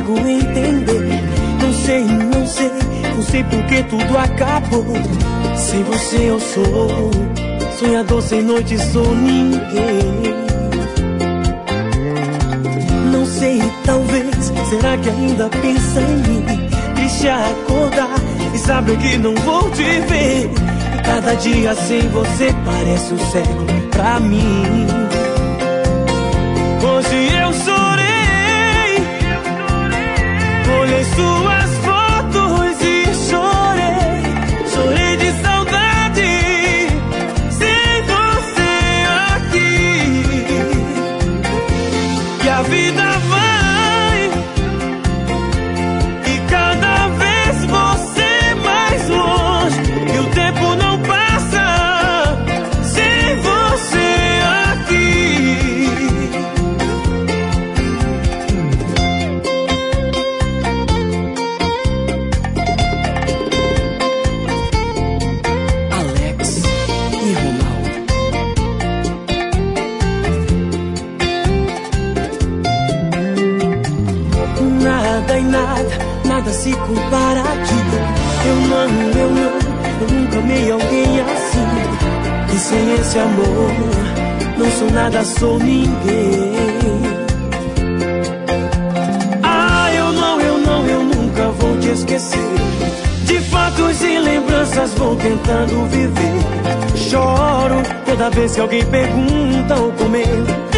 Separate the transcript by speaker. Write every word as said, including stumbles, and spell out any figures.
Speaker 1: consigo entender. Não sei, não sei, não sei por que tudo acabou. Sem você eu sou sonhador, sem noite sou ninguém. Não sei, talvez, será que ainda pensa em mim? Triste acordar e saber que não vou te ver. E cada dia sem você parece um século pra mim. Hoje eu chorei, olhei suas fotos e chorei. Chorei de saudade, sem você aqui. E a vida vai, e cada vez você mais longe. E o tempo não passa sem você aqui. Alex e Ronaldo. Nada e nada, nada se compara aqui. Eu não, eu não, eu nunca amei alguém assim. E sem esse amor, não sou nada, sou ninguém. Ah, eu não, eu não, eu nunca vou te esquecer. De fatos e lembranças vou tentando viver. Choro toda vez que alguém pergunta ou comenta.